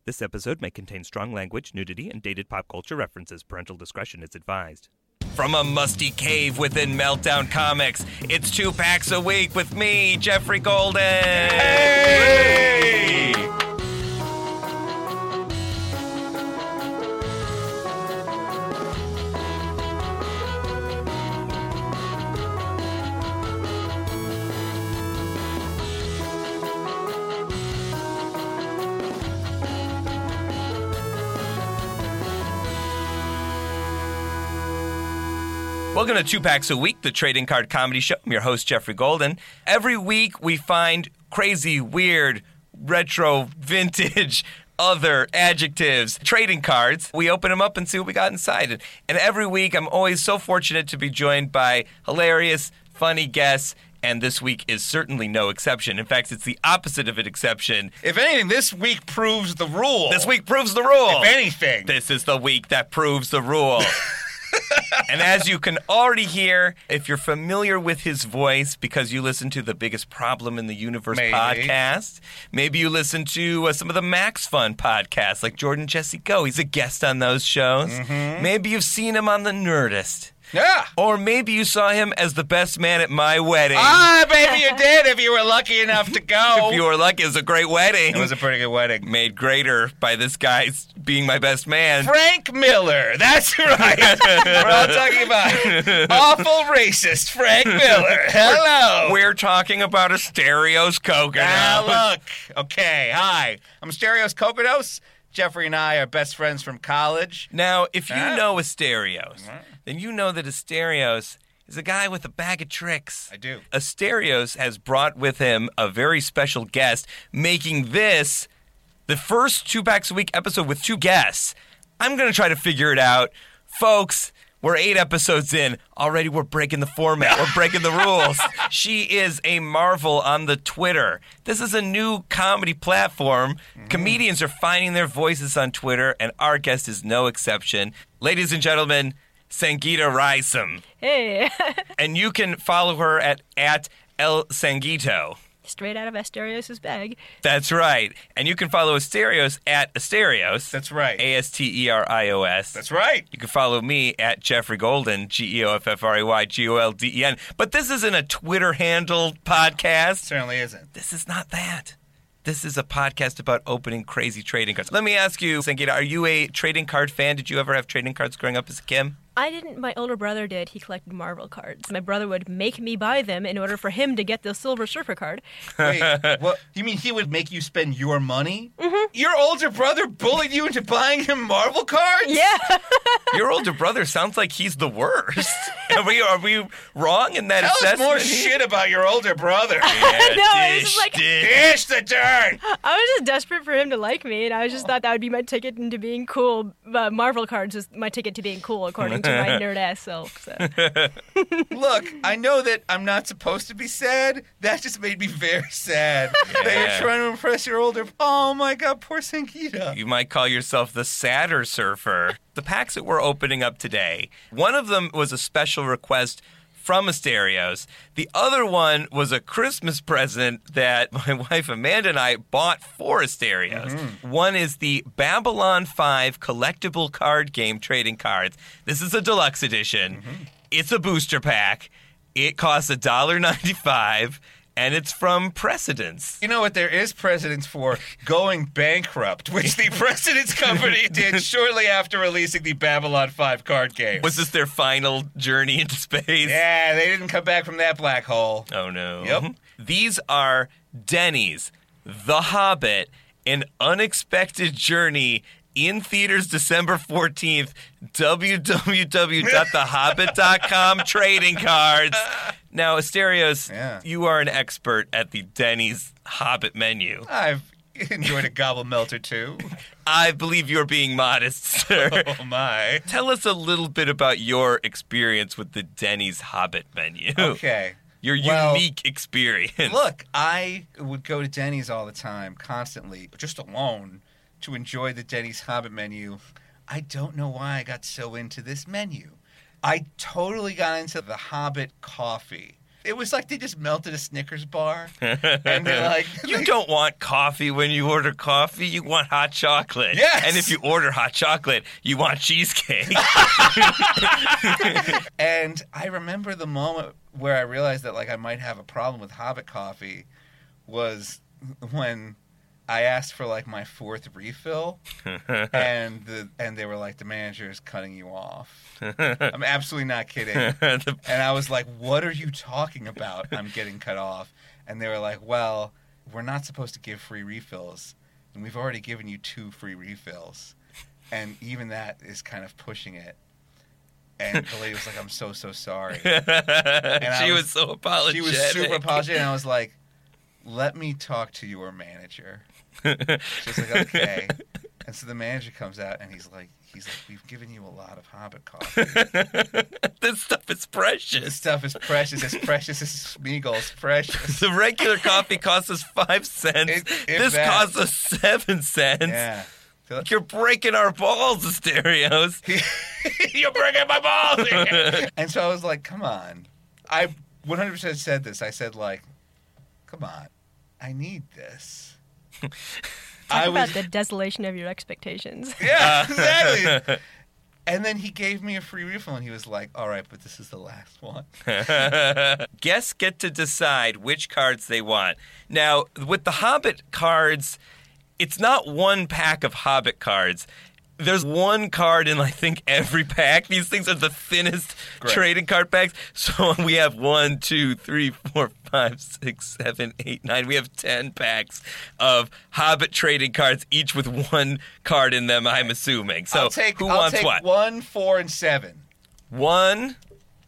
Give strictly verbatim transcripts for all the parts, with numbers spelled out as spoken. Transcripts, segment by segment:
This episode may contain strong language, nudity, and dated pop culture references. Parental discretion is advised. From a musty cave within Meltdown Comics, it's Two Packs a Week with me, Jeffrey Golden. Hey! Welcome to Two Packs a Week, the trading card comedy show. I'm your host, Jeffrey Golden. Every week, we find crazy, weird, retro, vintage, other adjectives, trading cards. We open them up and see what we got inside. And every week, I'm always so fortunate to be joined by hilarious, funny guests. And this week is certainly no exception. In fact, it's the opposite of an exception. If anything, this week proves the rule. This week proves the rule. If anything. This is the week that proves the rule. And as you can already hear, if you're familiar with his voice because you listen to the Biggest Problem in the Universe maybe. podcast, maybe you listen to uh, some of the Max Fun podcasts like Jordan Jesse Go. He's a guest on those shows. Mm-hmm. Maybe you've seen him on The Nerdist. Yeah. Or maybe you saw him as the best man at my wedding. Ah, maybe you did if you were lucky enough to go. If you were lucky, it was a great wedding. It was a pretty good wedding. Made greater by this guy being my best man. Frank Miller. That's right. We're all talking about awful racist Frank Miller. Hello. We're talking about Asterios Kokkinos. Ah, look. Okay, hi. I'm Asterios Kokkinos. Jeffrey and I are best friends from college. Now, if you Ah. know Asterios, then you know that Asterios is a guy with a bag of tricks. I do. Asterios has brought with him a very special guest, making this the first Two Packs a Week episode with two guests. I'm going to try to figure it out. Folks, we're eight episodes in. Already we're breaking the format. We're breaking the rules. She is a marvel on the Twitter. This is a new comedy platform. Mm-hmm. Comedians are finding their voices on Twitter, and our guest is no exception. Ladies and gentlemen, Sangeeta Risam. Hey. And you can follow her at, at El Sangeeto. Straight out of Asterios' bag. That's right. And you can follow Asterios at Asterios. That's right. A S T E R I O S. That's right. You can follow me at Jeffrey Golden, G E O F F R A Y G O L D E N. But this isn't a Twitter handle podcast. Certainly isn't. This is not that. This is a podcast about opening crazy trading cards. Let me ask you, Sangeeta, are you a trading card fan? Did you ever have trading cards growing up as a kid? I didn't. My older brother did. He collected Marvel cards. My brother would make me buy them in order for him to get the Silver Surfer card. Wait, what? You mean he would make you spend your money? Mm-hmm. Your older brother bullied you into buying him Marvel cards? Yeah. Your older brother sounds like he's the worst. Are we, are we wrong in that Tell assessment? us more shit about your older brother. Yeah, No, it was dish, just like- dish. Dish the dirt. I was just desperate for him to like me, and I just thought that would be my ticket into being cool. Uh, Marvel cards was my ticket to being cool, according to my nerd-ass self. So. Look, I know that I'm not supposed to be sad. That just made me very sad. That Yeah. you're trying to impress your older... Oh, my God, poor Sangeeta. You might call yourself the sadder surfer. The packs that we're opening up today, one of them was a special request from Asterios. The other one was a Christmas present that my wife Amanda and I bought for Asterios. Mm-hmm. One is the Babylon five collectible card game trading cards. This is a deluxe edition. Mm-hmm. It's a booster pack. It costs one dollar ninety-five. And it's from Precedence. You know what there is precedence for? Going bankrupt, which the Precedence Company did shortly after releasing the Babylon five card game. Was this their final journey into space? Yeah, they didn't come back from that black hole. Oh, no. Yep. These are Denny's The Hobbit, An Unexpected Journey, in theaters December fourteenth, w w w dot the hobbit dot com trading cards. Now, Asterios, Yeah. you are an expert at the Denny's Hobbit menu. I've enjoyed a gobble melt or two. I believe you're being modest, sir. Oh, my. Tell us a little bit about your experience with the Denny's Hobbit menu. Okay. Your Well, unique experience. Look, I would go to Denny's all the time, constantly, just alone, to enjoy the Denny's Hobbit menu. I don't know why I got so into this menu. I totally got into the Hobbit coffee. It was like they just melted a Snickers bar, and they're like, You don't want coffee when you order coffee. You want hot chocolate. Yes. And if you order hot chocolate, you want cheesecake. And I remember the moment where I realized that like I might have a problem with Hobbit coffee was when I asked for like my fourth refill, and the and they were like, the manager is cutting you off. I'm absolutely not kidding. The- And I was like, what are you talking about? I'm getting cut off. And they were like, well, we're not supposed to give free refills, and we've already given you two free refills, and even that is kind of pushing it. And the lady was like, I'm so, so sorry. she I was, was- so apologetic. She was super apologetic, and I was like, let me talk to your manager. She was like, okay. And so the manager comes out, and he's like, he's like, we've given you a lot of Hobbit coffee. This stuff is This precious. stuff is precious. It's precious as Smeagol. It's precious. The regular coffee costs us five cents. It- if this that. costs us seven cents. Yeah. So- You're breaking our balls, Asterios. You're breaking my balls here. And so I was like, come on. I one hundred percent said this. I said, like, come on. I need this. Talk I about was, the desolation of your expectations. yeah, exactly. And then he gave me a free refill, and he was like, all right, but this is the last one. Guests get to decide which cards they want. Now, with the Hobbit cards, it's not one pack of Hobbit cards. There's one card in, I think, every pack. These things are the thinnest Correct. trading card packs. So we have one, two, three, four, five, six, seven, eight, nine. We have ten packs of Hobbit trading cards, each with one card in them, I'm assuming. So I'll take, who I'll wants take what? one, four, and seven. One,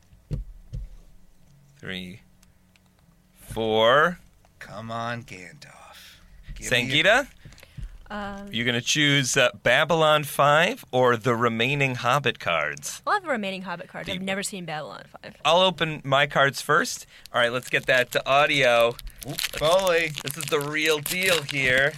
three, four. Come on, Gandalf. Give me a- Sangita, Um, you're going to choose uh, Babylon five or the remaining Hobbit cards? I'll have the remaining Hobbit cards. I've Deep. never seen Babylon five. I'll open my cards first. All right, let's get that to audio. Oop, Foley. This is the real deal here.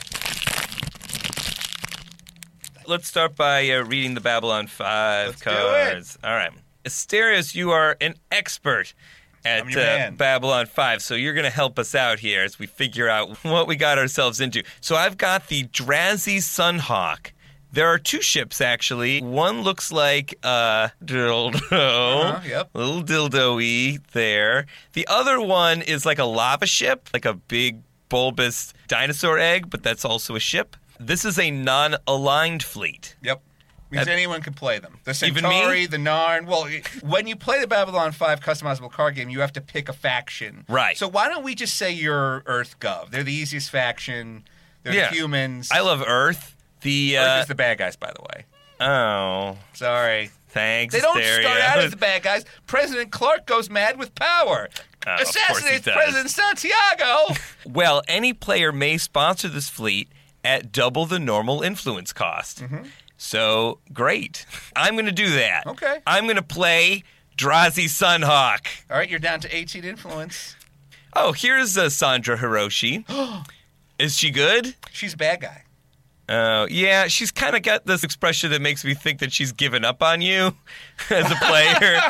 Let's start by uh, reading the Babylon five Let's do cards. All right. Asterios, you are an expert at I'm your uh, man. Babylon five, so you're going to help us out here as we figure out what we got ourselves into. So I've got the Drazi Sunhawk. There are two ships, actually. One looks like a dildo. Uh-huh, yep. Little dildo-y there. The other one is like a lava ship, like a big bulbous dinosaur egg, but that's also a ship. This is a non-aligned fleet. Yep. Means That- anyone can play them. The Even me? Centauri, the Narn. Well, when you play the Babylon five customizable card game, you have to pick a faction. Right. So why don't we just say you're Earth Gov? They're the easiest faction. They're Yeah. the humans. I love Earth. The Earth uh, is the bad guys, by the way. oh, Sorry. thanks. They don't Asterios. start out as the bad guys. President Clark goes mad with power. Oh, of course he Assassinates does. President Santiago. Well, any player may sponsor this fleet at double the normal influence cost. Mm-hmm. So, great. I'm going to do that. Okay. I'm going to play Drazi Sunhawk. All right, you're down to eighteen influence. Oh, here's uh, Sandra Hiroshi. Is she good? She's a bad guy. Oh, yeah, she's kind of got this expression that makes me think that she's given up on you as a player.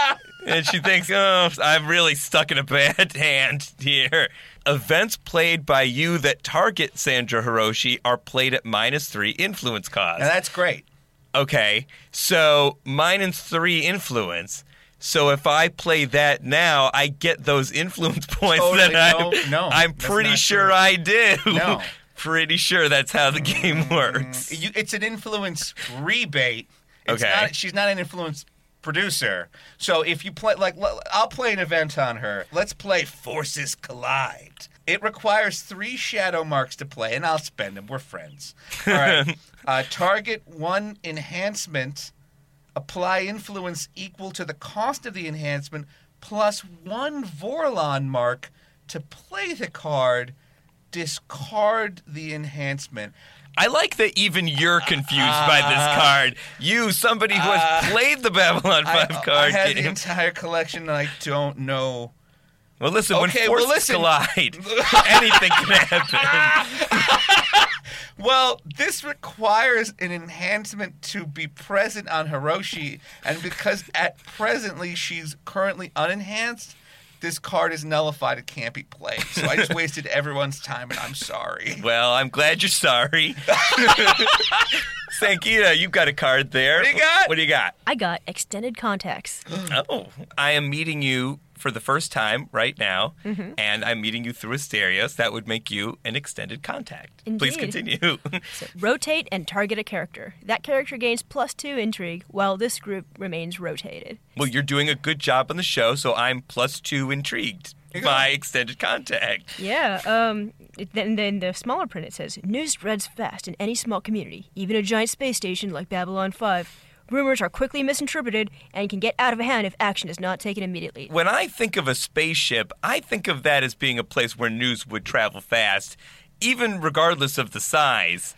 And she thinks, oh, I'm really stuck in a bad hand here. Events played by you that target Sandra Hiroshi are played at minus three influence cost. Now that's great. Okay, so minus three influence. So if I play that now, I get those influence points Totally, that no, I'm, no, I'm that's pretty not sure true. I do. No. Pretty sure that's how the game works. You, it's an influence rebate. It's Okay. Not, she's not an influence producer. So if you play, like, l- I'll play an event on her. Let's play Forces Collide. It requires three shadow marks to play, and I'll spend them. We're friends. All right. uh, target one enhancement. Apply influence equal to the cost of the enhancement plus one Vorlon mark to play the card. Discard the enhancement. I like that even you're confused by this card. You, somebody who has Uh, played the Babylon I, five card I had the game. entire collection, and I don't know. Well, listen, Okay, when well, forces listen. collide, anything can happen. Well, this requires an enhancement to be present on Hiroshi, and because at presently she's currently unenhanced, this card is nullified. It can't be played. So I just wasted everyone's time, and I'm sorry. Well, I'm glad you're sorry. Sankita, you've got a card there. What do you got? What do you got? I got extended contacts. Oh, I am meeting you for the first time right now, Mm-hmm. and I'm meeting you through Asterios. That would make you an extended contact. Please Indeed. continue. So rotate and target a character. That character gains plus two intrigue, while this group remains rotated. Well, you're doing a good job on the show, so I'm plus two intrigued by extended contact. Yeah, um, it- then, then the smaller print, it says, news spreads fast in any small community, even a giant space station like Babylon five. Rumors are quickly misinterpreted and can get out of hand if action is not taken immediately. When I think of a spaceship, I think of that as being a place where news would travel fast, even regardless of the size.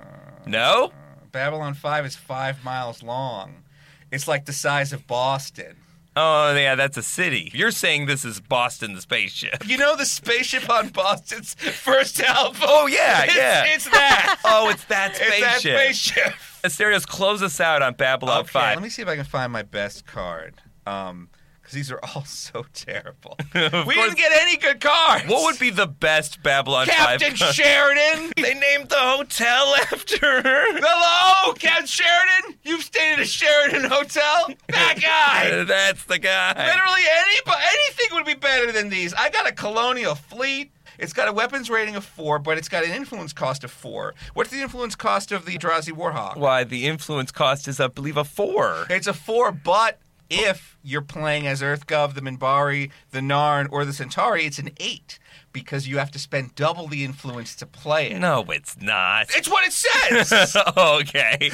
No? Babylon five is five miles long. It's like the size of Boston. Oh, yeah, that's a city. You're saying this is Boston, the spaceship. You know the spaceship on Boston's first album? Oh, yeah, It's, yeah. it's that. Oh, it's that It's spaceship. that spaceship. Asterios, close us out on Babylon Okay, five. let me see if I can find my best card. Um, because these are all so terrible. Of we course. didn't get any good cards. What would be the best Babylon Captain five? Sheridan? They named the hotel after her. Hello, Captain Sheridan? You've stayed at a Sheridan hotel? That guy. That's the guy. Literally any, anything would be better than these. I got a colonial fleet. It's got a weapons rating of four, but it's got an influence cost of four. What's the influence cost of the Eldrazi Warhawk? Why, the influence cost is, I believe, a four. It's a four, but if you're playing as Earthgov, the Minbari, the Narn, or the Centauri, it's an eight because you have to spend double the influence to play it. No, it's not. It's what it says! Okay.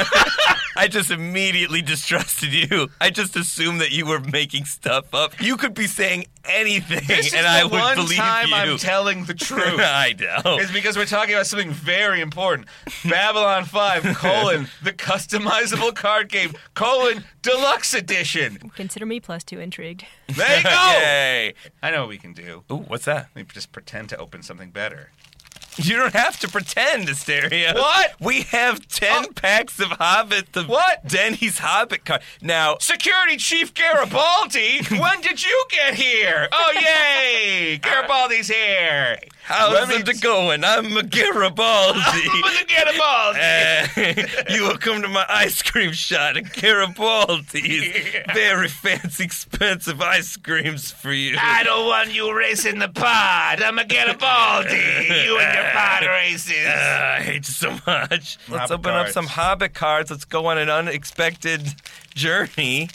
I just immediately distrusted you. I just assumed that you were making stuff up. You could be saying anything, This is and the I would one believe time you. I'm telling the truth. I know. It's because we're talking about something very important. Babylon five, colon, the customizable card game, colon, deluxe edition. Consider me plus two intrigued. There you go! Yay. I know what we can do. Ooh, what's that? We just pretend to open something better. You don't have to pretend, Asterios. What? We have ten Oh. packs of Hobbit, the What? Denny's Hobbit card. Now, Security Chief Garibaldi, when did you get here? Oh, yay! Garibaldi's here. how's Let me it t- going? I'm a Garibaldi. With the Garibaldi. Uh, you will come to my ice cream shop at Garibaldi's. Very fancy, expensive ice creams for you. I don't want you racing the pod. I'm a Garibaldi. You and your pod races. Uh, I hate you so much. Let's Hobbit open up cards. some Hobbit cards. Let's go on an unexpected journey.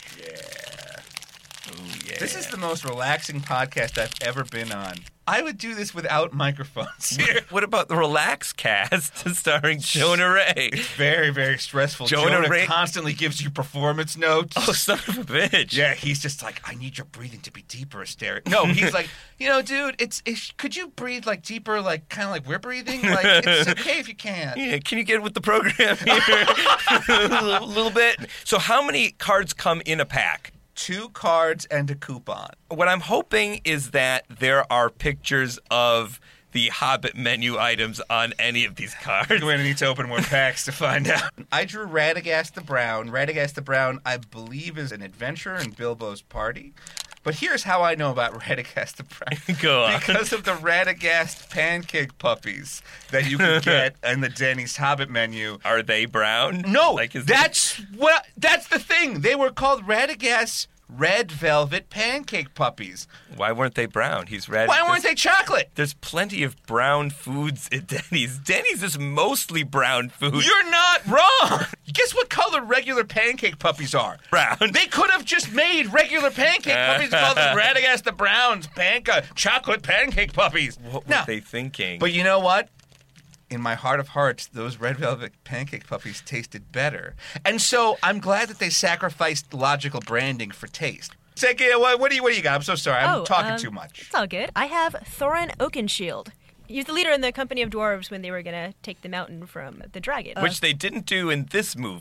Ooh, yeah. This is the most relaxing podcast I've ever been on. I would do this without microphones here. What about the Relax Cast starring Jonah Ray? Very, very stressful. Jonah Jonah Ray- constantly gives you performance notes. Oh, son of a bitch. Yeah, he's just like, I need your breathing to be deeper, Asteria. No, he's like, you know, dude, it's, it's could you breathe like deeper, like kind of like we're breathing? Like it's okay if you can't. Yeah, can you get with the program here a little, little bit? So how many cards come in a pack? Two cards and a coupon. What I'm hoping is that there are pictures of the Hobbit menu items on any of these cards. We're going to need to open more packs to find out. I drew Radagast the Brown. Radagast the Brown, I believe, is an adventurer in Bilbo's party. But here's how I know about Radagast the Brown. Go on. Because of the Radagast pancake puppies that you can get in the Denny's Hobbit menu. Are they brown? No, Like, is that's what. That's the thing. They were called Radagast Red Velvet Pancake Puppies. Why weren't they brown? He's red. Why weren't There's- they chocolate? There's plenty of brown foods at Denny's. Denny's is mostly brown food. You're not wrong. Guess what color regular pancake puppies are? brown. They could have just made regular pancake puppies called the Radagast the Browns panca chocolate pancake puppies. What were Now, they thinking? but you know what? In my heart of hearts, those red velvet pancake puppies tasted better. And so I'm glad that they sacrificed logical branding for taste. Seki, what, what do you what do you got? I'm so sorry. I'm Oh, talking um, too much. It's all good. I have Thorin Oakenshield. He was the leader in the company of dwarves when they were going to take the mountain from the dragon. Uh, Which they didn't do in this movie.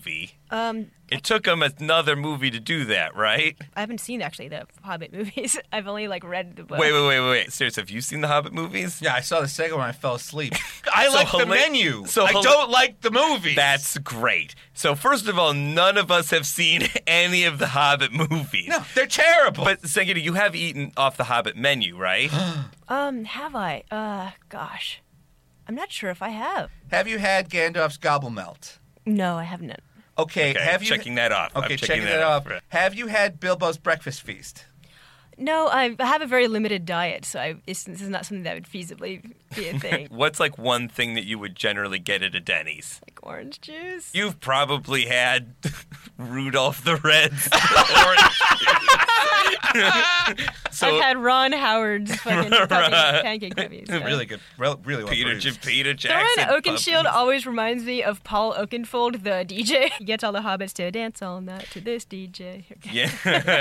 Um, It took them another movie to do that, right? I haven't seen actually the Hobbit movies. I've only like read the book. Wait, wait, wait, wait, wait. Seriously, have you seen the Hobbit movies? Yeah, I saw the second one. I fell asleep. I So like the hila- menu. so I hila- don't like the movie. That's great. So first of all, none of us have seen any of the Hobbit movies. no, they're terrible. But Sangita, you have eaten off the Hobbit menu, right? Um, have I? Uh, gosh, I'm not sure if I have. have you had Gandalf's gobble melt? No, I haven't. Okay, Okay, have you checking that off. I'm Okay, checking checking that that off. off. Have you had Bilbo's breakfast feast? No, I have a very limited diet, so I, it's, this is not something that would feasibly be a thing. What's like one thing that you would generally get at a Denny's? Like orange juice. You've probably had Rudolph the Red's orange juice. So I've had Ron Howard's fucking puppy, pancake puppies. so. Really good, Rel- really well Peter, produced. Peter Thorin Jackson. Oakenshield puppies. always reminds me of Paul Oakenfold, the D J. He gets all the hobbits to dance all night to this D J. Yeah.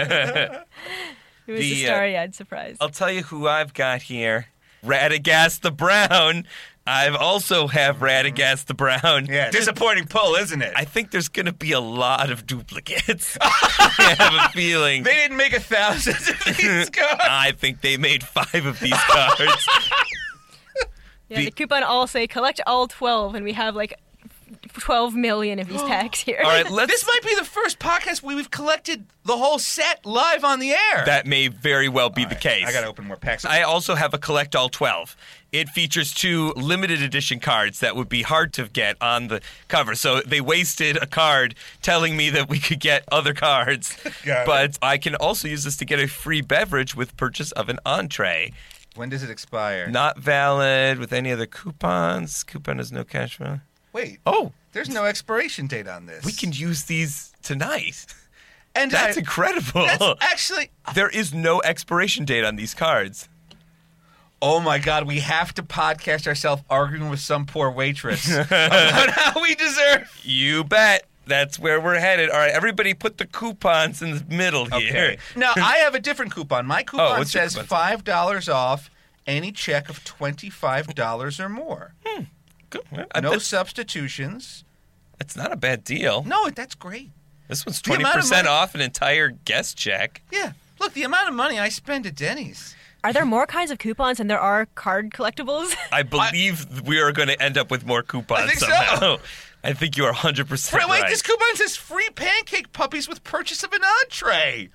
It was The, a uh, starry-eyed surprise. I'll tell you who I've got here. Radagast the Brown. I've also have Radagast the Brown. Yeah, disappointing pull, isn't it? I think there's going to be a lot of duplicates. I have a feeling. they didn't make a thousand of these cards. I think they made five of these cards. yeah, the- the coupon all say collect all twelve, and we have like twelve million of these packs here. All right, let's. This might be the first podcast where we've collected the whole set live on the air. That may very well be All the right, case. I got to open more packs. I also have a Collect All twelve. It features two limited edition cards that would be hard to get on the cover. So they wasted a card telling me that we could get other cards. Got it. But I can also use this to get a free beverage with purchase of an entree. When does it expire? Not valid with any other coupons. Coupon has no cash value. Wait. Oh, There's no expiration date on this. we can use these tonight. And That's I- incredible. That's actually. There is no expiration date on these cards. Oh my God! We have to podcast ourselves arguing with some poor waitress about how we deserve. You bet. That's where we're headed. All right, everybody put the coupons in the middle here. Okay. Now I have a different coupon. My coupon Oh, what's your says coupon? five dollars off any check of twenty-five dollars or more. Good. I No bet- substitutions. It's not a bad deal. No, that's great. This one's The twenty amount of percent money- off an entire guest check. Yeah. Look, the amount of money I spend at Denny's. Are there more kinds of coupons than there are card collectibles? I believe we are going to end up with more coupons I think so. somehow. I think you are one hundred percent Wait, wait, right. this coupon says free pancake puppies with purchase of an entree.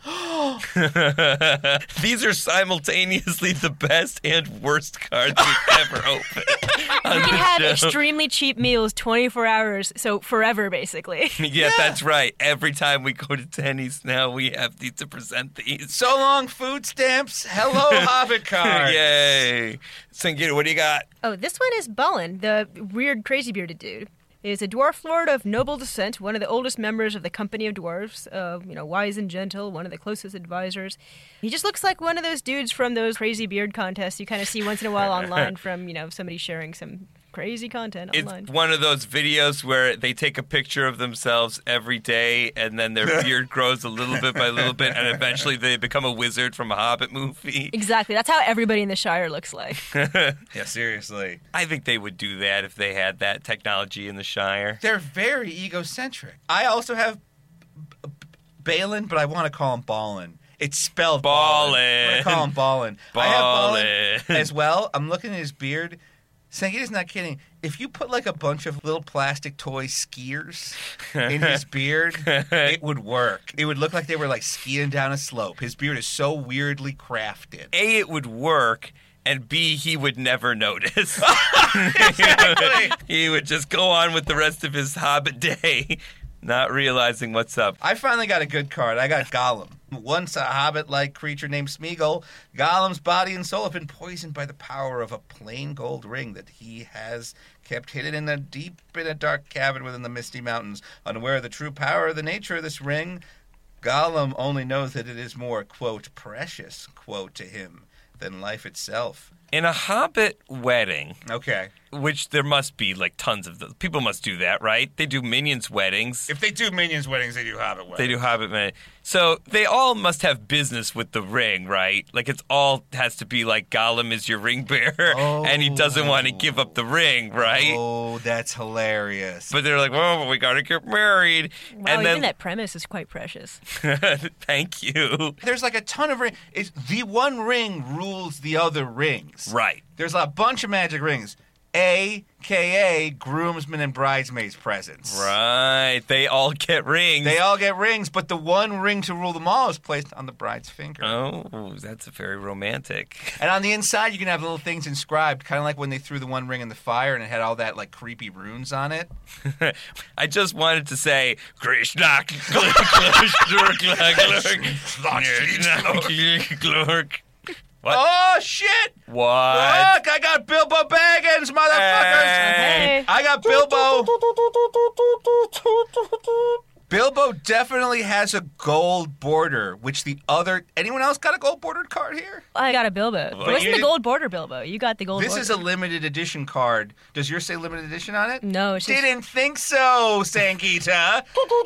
These are simultaneously the best and worst cards we've ever opened. on You can the have show. extremely cheap meals twenty-four hours, so forever, basically. Yeah, Yeah. that's right. Every time we go to Denny's now, we have these to present these. So long, food stamps. Hello, Hobbit cards. Yay. Sangita, what do you got? Oh, this one is Bullen, the weird, crazy bearded dude. He's a dwarf lord of noble descent, one of the oldest members of the Company of Dwarves, uh, you know, wise and gentle, one of the closest advisors. He just looks like one of those dudes from those crazy beard contests you kind of see once in a while online from, you know, somebody sharing some crazy content online. It's one of those videos where they take a picture of themselves every day and then their beard grows a little bit by little bit and eventually they become a wizard from a Hobbit movie. Exactly. That's how everybody in the Shire looks like. Yeah, seriously. I think they would do that if they had that technology in the Shire. They're very egocentric. I also have B- B- Balin, but I want to call him Ballin. It's spelled Ballin. I'm going to call him Ballin. I have Ballin. Ballin as well. I'm looking at his beard. Sangita's not kidding. If you put like a bunch of little plastic toy skiers in his beard, it would work. It would look like they were like skiing down a slope. His beard is so weirdly crafted. A, it would work, and B, he would never notice. Exactly. He would just go on with the rest of his Hobbit day, not realizing what's up. I finally got a good card. I got Gollum. Once a hobbit-like creature named Smeagol, Gollum's body and soul have been poisoned by the power of a plain gold ring that he has kept hidden in a deep in a dark cavern within the misty mountains. Unaware of the true power of the nature of this ring, Gollum only knows that it is more, quote, precious, quote, to him than life itself. In a Hobbit wedding, Okay. which there must be like tons of those. People must do that, right? They do Minions weddings. If they do Minions weddings, they do Hobbit weddings. They do Hobbit weddings. So they all must have business with the ring, right? Like it's all has to be like Gollum is your ring bearer, Oh. and he doesn't want to give up the ring, right? Oh, that's hilarious. But they're like, well, we got to get married. Wow, and even then, that premise is quite precious. thank you. There's like a ton of rings. It's the one ring rules the other rings. Right. There's a bunch of magic rings. A K A groomsmen and bridesmaids presents. Right. They all get rings. They all get rings, but the one ring to rule them all is placed on the bride's finger. Oh, that's very romantic. And on the inside, you can have little things inscribed, kind of like when they threw the one ring in the fire and it had all that like creepy runes on it. I just wanted to say, Krishna, Glurk, Glurk. What? Oh, shit! What? Look, I got Bilbo Baggins, motherfuckers! Hey. I got Bilbo. Bilbo definitely has a gold border, which the other... Anyone else got a gold bordered card here? I got a Bilbo. It But wasn't you the did- gold border Bilbo. You got the gold This border. is a limited edition card. Does yours say limited edition on it? No, it's just... Didn't think so, Sangita.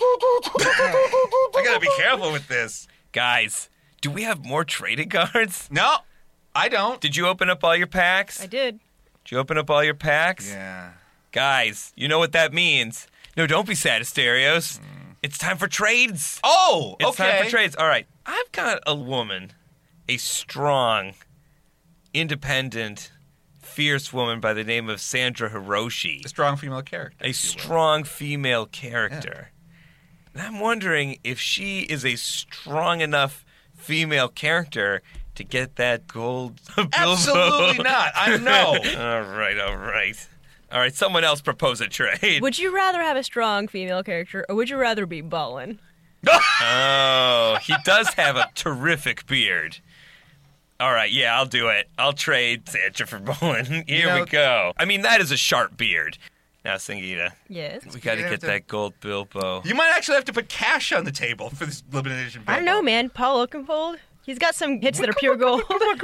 I gotta be careful with this. Guys, do we have more trading cards? No, I don't. Did you open up all your packs? I did. Did you open up all your packs? Yeah. Guys, you know what that means. No, don't be sad, Asterios. It's time for trades. Oh, It's okay. time for trades. All right. I've got a woman, a strong, independent, fierce woman by the name of Sandra Hiroshi. A strong female character. A strong female character. And I'm wondering if she is a strong enough female character to get that gold Bilbo. Absolutely not. I know. All right, all right. All right, someone else propose a trade. Would you rather have a strong female character, or would you rather be Balin? Oh, he does have a terrific beard. All right, yeah, I'll do it. I'll trade Sandra for Bolin. Here You know- we go. I mean, that is a sharp beard. Now, Sangita, Yes. we got to You have get to- that gold Bilbo. You might actually have to put cash on the table for this limited edition. I don't know, man. Paul Oakenfold. He's got some hits that are pure gold.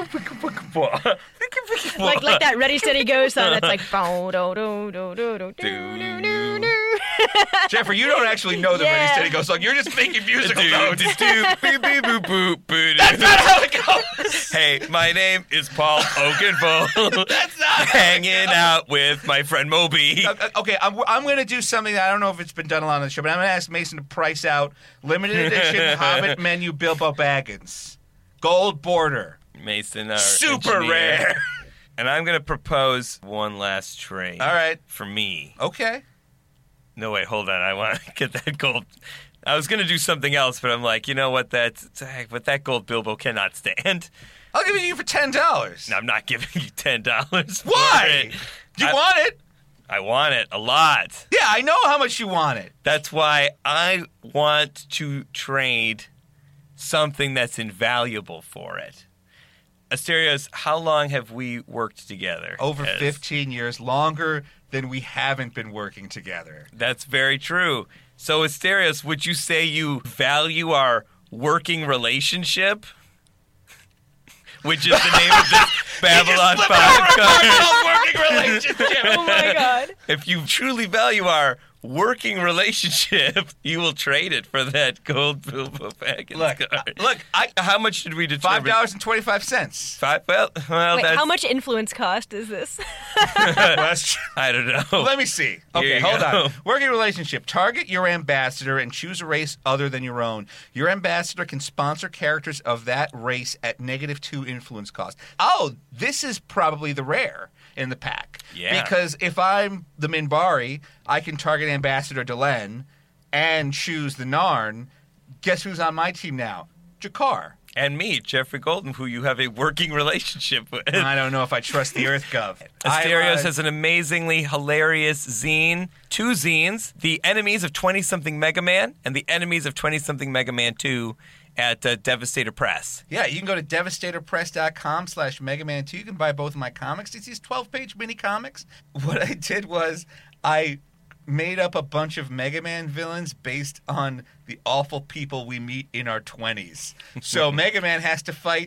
like like that Ready Steady Go song that's like bow do do do do do do do do. Jeffrey, you don't actually know the Yeah. Ready Steady Go song. You're just making musical notes. That's That's how it goes. Hey, my name is Paul Oakenfold. That's not Hanging out with my friend Moby. Uh, Okay, I'm, I'm going to do something that I don't know if it's been done a lot on the show, but I'm going to ask Mason to price out limited edition Hobbit menu Bilbo Baggins. Gold border. Mason, our Super engineer. rare. And I'm going to propose one last trade. All right. For me. Okay. No, wait, hold on. I want to get that gold. I was going to do something else, but I'm like, you know what? That's, but that gold Bilbo cannot stand. I'll give it to you for ten dollars. No, I'm not giving you ten dollars. Why? You I- want it? I want it a lot. Yeah, I know how much you want it. That's why I want to trade something that's invaluable for it. Asterios, how long have we worked together? Over As- fifteen years, longer than we haven't been working together. That's very true. So, Asterios, would you say you value our working relationship? Which is the name of this Babylon Flip five over card. a working relationship. Oh my god. If you truly value our working relationship, you will trade it for that gold Bilbo Baggins Look, card. look, I How much did we determine? five dollars and twenty five cents. Five. Well, well Wait, that's, how much influence cost is this? I don't know. Let me see. Here Okay, you hold go. on. Working relationship. Target your ambassador and choose a race other than your own. Your ambassador can sponsor characters of that race at negative two influence cost. Oh, this is probably the rare in the pack. Yeah. Because if I'm the Minbari, I can target Ambassador Delenn and choose the Narn. Guess who's on my team now? Jakar. And me, Jeffrey Golden, who you have a working relationship with. I don't know if I trust the Earth Gov. Asterios I, uh, has an amazingly hilarious zine. Two zines. The Enemies of twenty-something Mega Man and the Enemies of twenty-something Mega Man two at uh, Devastator Press. Yeah, you can go to devastatorpress.com slash Mega Man two. You can buy both of my comics. It's these twelve-page mini comics. What I did was I made up a bunch of Mega Man villains based on the awful people we meet in our twenties. So Mega Man has to fight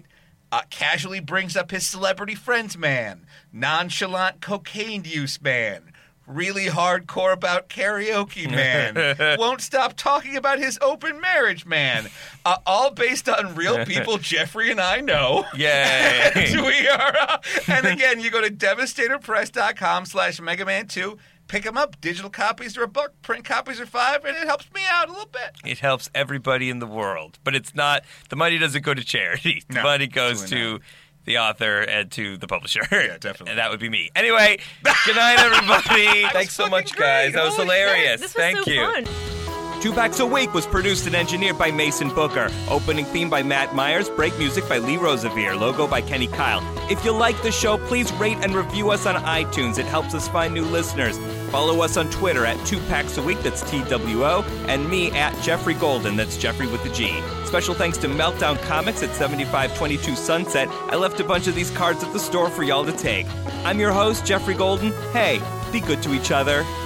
Uh, casually brings up his celebrity friends man. Nonchalant cocaine use man. Really hardcore about karaoke man. Won't stop talking about his open marriage man. Uh, all based on real people Jeffrey and I know. Yay. And we are. Uh, and again, you go to devastatorpress.com slash Mega Man two. Pick them up. Digital copies are a buck. Print copies are five. And it helps me out a little bit. It helps everybody in the world. But it's not, the money doesn't go to charity. The No, money goes absolutely to not. the author and to the publisher. Yeah, definitely. And that would be me. Anyway, good night, everybody. was Thanks so fucking much, guys. great. That was Holy hilarious. This was Thank so you. fun. Two Packs a Week was produced and engineered by Mason Booker. Opening theme by Matt Myers. Break music by Lee Rosevere. Logo by Kenny Kyle. If you like the show, please rate and review us on iTunes. It helps us find new listeners. Follow us on Twitter at Two Packs a Week, that's T W O, and me at Jeffrey Golden, that's Jeffrey with the G. Special thanks to Meltdown Comics at seventy-five twenty-two Sunset. I left a bunch of these cards at the store for y'all to take. I'm your host, Jeffrey Golden. Hey, be good to each other.